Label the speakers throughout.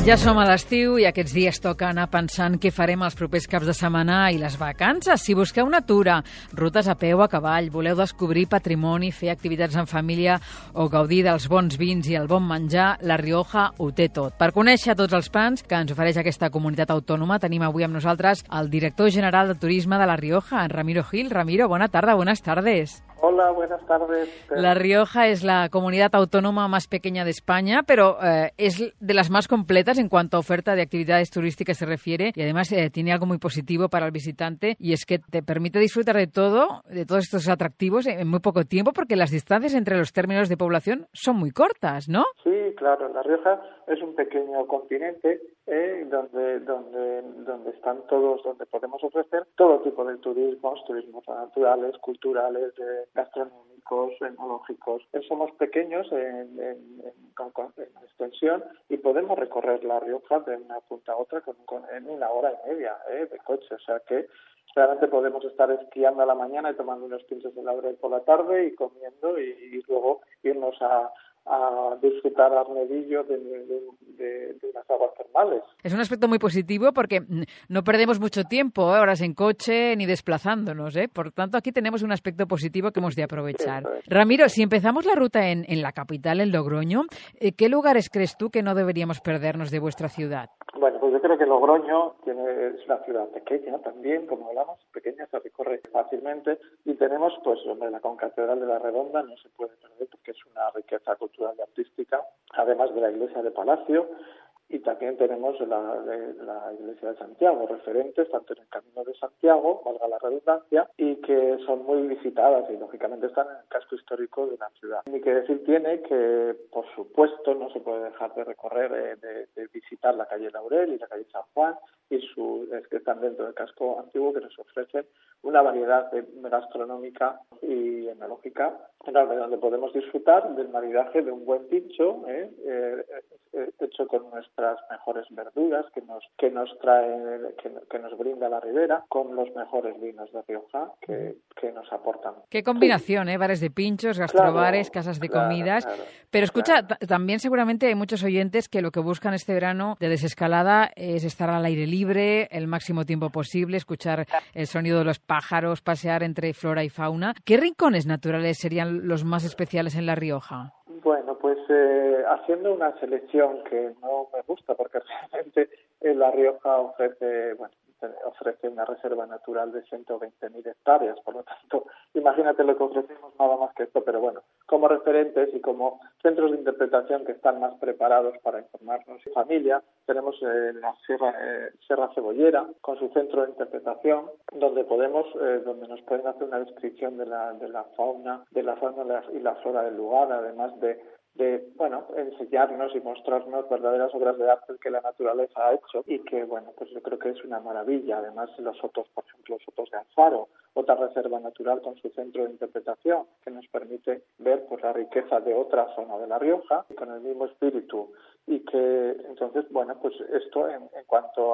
Speaker 1: Ja som a l'estiu i aquests dies toca anar pensant què farem els propers caps de setmana i les vacances. Si busqueu natura, rutes a peu, a cavall, voleu descobrir patrimoni, fer activitats en família o gaudir dels bons vins i el bon menjar, La Rioja ho té tot. Per conèixer tots els plans que ens ofereix aquesta comunitat autònoma, tenim avui amb nosaltres el director general de Turisme de La Rioja, en Ramiro Gil. Ramiro, buena tarde, buenas tardes.
Speaker 2: Hola, buenas tardes.
Speaker 1: La Rioja es la comunidad autónoma más pequeña de España, pero es de las más completas en cuanto a oferta de actividades turísticas se refiere y además tiene algo muy positivo para el visitante y es que te permite disfrutar de todos estos atractivos en muy poco tiempo porque las distancias entre los términos de población son muy cortas, ¿no?
Speaker 2: Sí, claro. La Rioja es un pequeño continente donde están todos, donde podemos ofrecer todo tipo de turismos naturales, culturales, gastronómicos, enológicos. Somos pequeños en extensión y podemos recorrer La Rioja de una punta a otra en 1 hora y media de coche, o sea que realmente podemos estar esquiando a la mañana y tomando unos pinchos de laurel por la tarde y comiendo y luego irnos a disfrutar a Arnedillo de las aguas termales.
Speaker 1: Es un aspecto muy positivo porque no perdemos mucho tiempo, horas en coche ni desplazándonos, Por tanto, aquí tenemos un aspecto positivo que hemos de aprovechar. Ramiro, si empezamos la ruta en la capital, en Logroño, ¿qué lugares crees tú que no deberíamos perdernos de vuestra ciudad?
Speaker 2: Bueno, pues yo creo que Logroño es una ciudad pequeña también, como hablamos, pequeña, se recorre fácilmente y tenemos, pues, la concatedral de la Redonda, no se puede perder porque es una riqueza cultural y artística, además de la iglesia de Palacio, y también tenemos la iglesia de Santiago, referentes tanto en el Camino de Santiago, valga la redundancia, y que son muy visitadas y lógicamente están en el casco histórico de la ciudad. Ni que decir tiene que, por supuesto, no se puede dejar de recorrer, de visitar la calle Laurel y la calle San Juan, que están dentro del casco antiguo, que nos ofrecen una variedad gastronómica y enológica enorme, donde podemos disfrutar del maridaje de un buen pincho, hecho con nuestras mejores verduras que nos brinda la ribera, con los mejores vinos de Rioja que nos aportan.
Speaker 1: Qué combinación, bares de pinchos, gastrobares, casas de comidas. Pero escucha, también seguramente hay muchos oyentes que lo que buscan este verano de desescalada es estar al aire libre el máximo tiempo posible, escuchar el sonido de los pájaros, pasear entre flora y fauna. ¿Qué rincones naturales serían los más especiales en La Rioja?
Speaker 2: Bueno, pues haciendo una selección que no me gusta porque realmente La Rioja ofrece una reserva natural de 120.000 hectáreas, por lo tanto, imagínate lo que ofrecemos nada más que esto, pero bueno, como referentes y como centros de interpretación que están más preparados para informarnos en familia, tenemos la Sierra Cebollera con su centro de interpretación, donde nos pueden hacer una descripción de la fauna y la flora del lugar, además de enseñarnos y mostrarnos verdaderas obras de arte que la naturaleza ha hecho y que, pues yo creo que es una maravilla. Además, los Sotos, por ejemplo, los Sotos de Alfaro, otra reserva natural con su centro de interpretación que nos permite ver pues la riqueza de otra zona de La Rioja con el mismo espíritu y que, entonces, pues esto en cuanto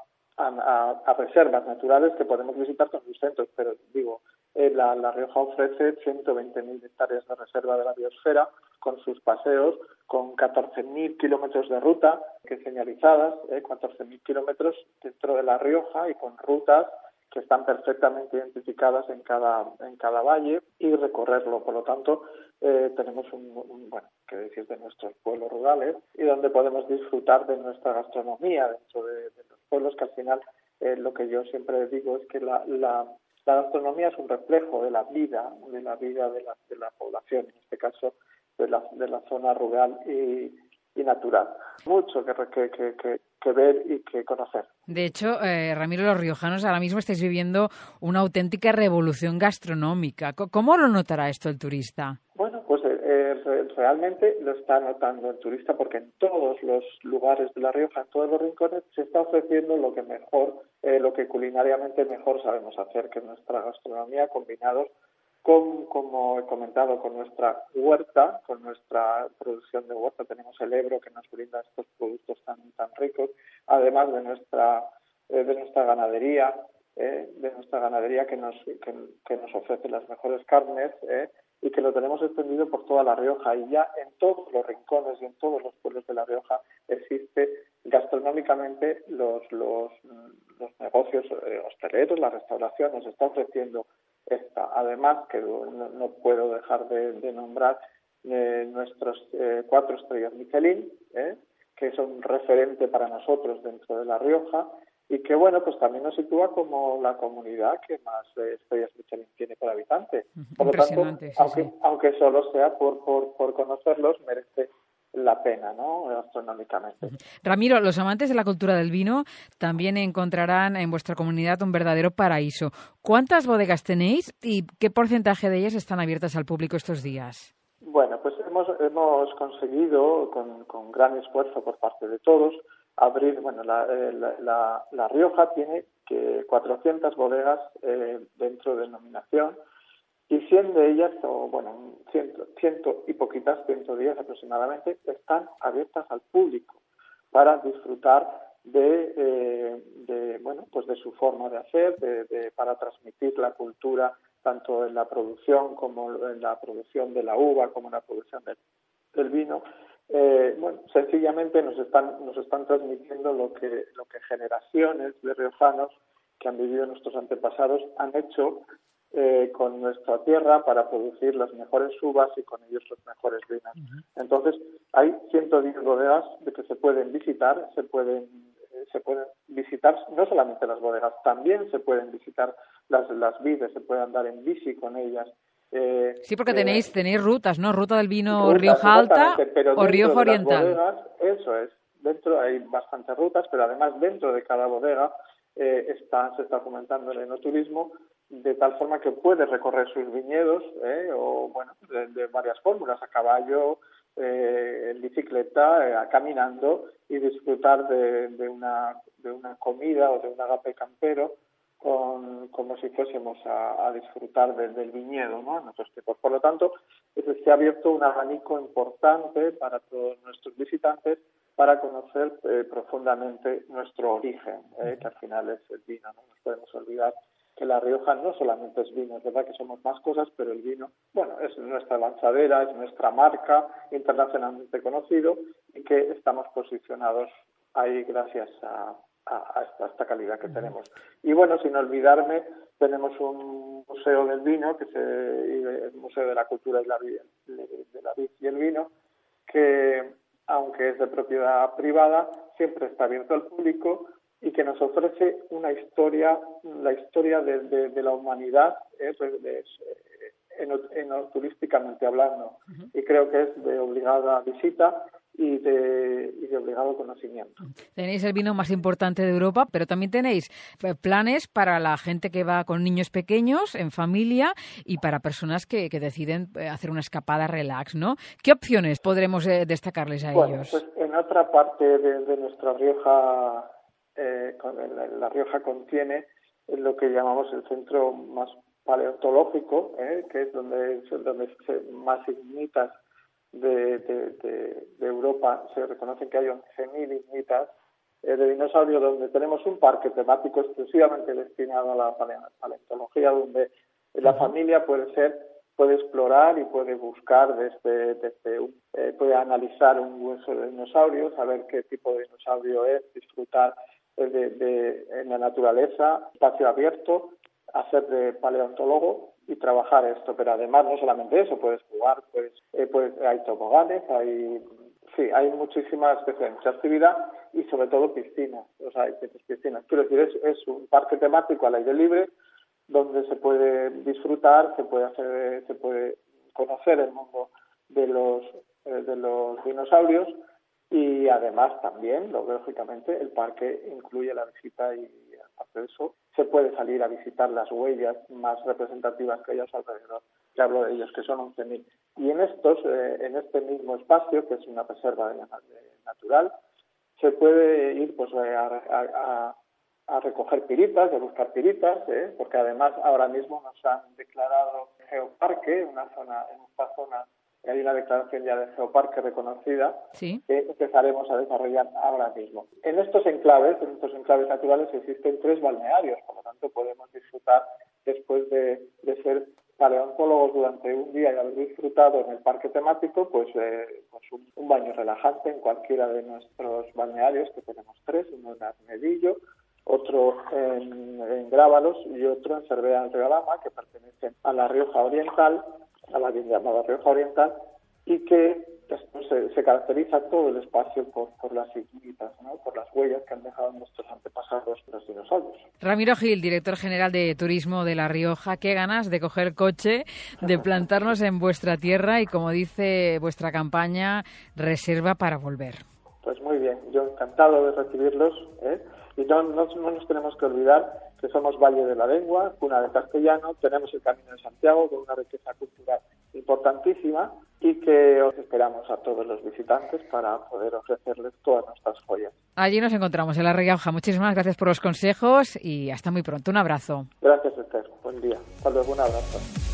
Speaker 2: a reservas naturales que podemos visitar con sus centros, pero digo, La Rioja ofrece 120.000 hectáreas de reserva de la biosfera con sus paseos, con 14.000 kilómetros de ruta que señalizadas, 14.000 kilómetros dentro de La Rioja y con rutas que están perfectamente identificadas en cada valle y recorrerlo. Por lo tanto, tenemos que decir de nuestros pueblos rurales y donde podemos disfrutar de nuestra gastronomía dentro de los pueblos, que al final lo que yo siempre digo es que la gastronomía es un reflejo de la vida de la población, en este caso de la zona rural y natural. Mucho que ver y que conocer.
Speaker 1: De hecho, Ramiro, los riojanos ahora mismo estáis viviendo una auténtica revolución gastronómica. ¿Cómo lo notará esto el turista?
Speaker 2: Bueno, pues realmente lo está notando el turista porque en todos los lugares de La Rioja, en todos los rincones, se está ofreciendo lo que culinariamente mejor sabemos hacer, que es nuestra gastronomía, combinados como he comentado, con nuestra huerta, con nuestra producción de huerta. Tenemos el Ebro que nos brinda estos productos tan ricos, además de nuestra ganadería, que nos ofrece las mejores carnes, y que lo tenemos extendido por toda La Rioja, y ya en todos los rincones y en todos los pueblos de La Rioja existe Gastronómicamente, los negocios hosteleros, la restauración nos está ofreciendo esta. Además, que no puedo dejar de nombrar nuestros 4 estrellas Michelin, que son un referente para nosotros dentro de La Rioja, y que, bueno, pues también nos sitúa como la comunidad que más estrellas Michelin tiene por habitante. Por lo tanto, aunque solo sea por conocerlos, merece la pena, ¿no?, gastronómicamente.
Speaker 1: Ramiro, los amantes de la cultura del vino también encontrarán en vuestra comunidad un verdadero paraíso. ¿Cuántas bodegas tenéis y qué porcentaje de ellas están abiertas al público estos días?
Speaker 2: Bueno, pues hemos conseguido, con gran esfuerzo por parte de todos, abrir, bueno, La Rioja tiene 400 bodegas dentro de denominación, y 100 de ellas, o bueno, 100 y poquitas, 110 aproximadamente, están abiertas al público para disfrutar bueno, pues de su forma de hacer, para transmitir la cultura tanto en la producción como en la producción de la uva, como en la producción del vino. Bueno, sencillamente nos están transmitiendo lo que generaciones de riojanos que han vivido nuestros antepasados han hecho con nuestra tierra para producir las mejores uvas y con ellos los mejores vinos. Entonces, hay 110 bodegas de que se pueden visitar, se pueden visitar no solamente las bodegas, también se pueden visitar las vides, se puede andar en bici con ellas.
Speaker 1: Sí, porque tenéis rutas, ¿no? Ruta del vino Rioja Alta o Rioja Oriental.
Speaker 2: Bodegas, eso es. Dentro hay bastantes rutas, pero además dentro de cada bodega se está fomentando el enoturismo, de tal forma que puedes recorrer sus viñedos, o bueno, de varias fórmulas, a caballo, en bicicleta, caminando, y disfrutar de una comida o de un agape campero como si fuésemos a disfrutar del viñedo, ¿no?, en otros tiempos. Por lo tanto, se ha abierto un abanico importante para todos nuestros visitantes para conocer profundamente nuestro origen, que al final es el vino. No nos podemos olvidar que La Rioja no solamente es vino, es verdad que somos más cosas, pero el vino, bueno, es nuestra lanzadera, es nuestra marca internacionalmente conocido, y que estamos posicionados ahí gracias a esta calidad que tenemos. Y bueno, sin olvidarme, tenemos un museo del vino, que es el Museo de la Cultura de la Vid y el Vino, que aunque es de propiedad privada, siempre está abierto al público y que nos ofrece una historia, la historia de la humanidad, turísticamente hablando, y creo que es de obligada visita y de obligado conocimiento.
Speaker 1: Tenéis el vino más importante de Europa, pero también tenéis planes para la gente que va con niños pequeños, en familia, y para personas que deciden hacer una escapada relax, ¿no? ¿Qué opciones podremos destacarles a ellos?
Speaker 2: Pues en otra parte de nuestra Rioja, La Rioja contiene lo que llamamos el centro más paleontológico, que es donde más ignitas de Europa se reconocen que hay 11.000 ignitas de dinosaurios, donde tenemos un parque temático exclusivamente destinado a la paleontología, donde la familia puede explorar y puede buscar puede analizar un hueso de dinosaurio, saber qué tipo de dinosaurio es, disfrutar en la naturaleza, espacio abierto, hacer de paleontólogo y trabajar esto. Pero además no solamente eso, puedes jugar, hay toboganes, hay muchísimas mucha actividad, y sobre todo piscinas, hay piscinas. Quiero decir, es un parque temático al aire libre donde se puede disfrutar, se puede conocer el mundo de los dinosaurios, y además también, lógicamente, el parque incluye la visita, y aparte de eso se puede salir a visitar las huellas más representativas que hay alrededor. Que hablo de ellos, que son 11.000. Y en este mismo espacio, que es una reserva natural, se puede ir pues a recoger piritas, a buscar piritas, porque además ahora mismo nos han declarado geoparque, en esta zona hay una declaración ya de geoparque reconocida,
Speaker 1: ¿sí?,
Speaker 2: que empezaremos a desarrollar ahora mismo. En estos enclaves naturales existen 3 balnearios, por lo tanto podemos disfrutar, después de ser paleontólogos durante un día y haber disfrutado en el parque temático, pues un baño relajante en cualquiera de nuestros balnearios, que tenemos 3, uno en Arnedillo, otro en Grábalos y otro en Cervera del Regalama, que pertenecen a la Rioja Oriental, a la bien llamada Rioja Oriental, y que se caracteriza todo el espacio por las ignitas, ¿no? Por las huellas que han dejado nuestros antepasados, los dinosaurios.
Speaker 1: Ramiro Gil, director general de Turismo de La Rioja, qué ganas de coger coche, de plantarnos en vuestra tierra y, como dice vuestra campaña, reserva para volver.
Speaker 2: Pues muy bien, yo encantado de recibirlos, y no nos tenemos que olvidar que somos Valle de la Lengua, cuna de castellano, tenemos el Camino de Santiago con una riqueza cultural importantísima y que os esperamos a todos los visitantes para poder ofrecerles todas nuestras joyas.
Speaker 1: Allí nos encontramos en La Rioja. Muchísimas gracias por los consejos y hasta muy pronto. Un abrazo.
Speaker 2: Gracias, Esther. Buen día. Hasta luego. Un abrazo.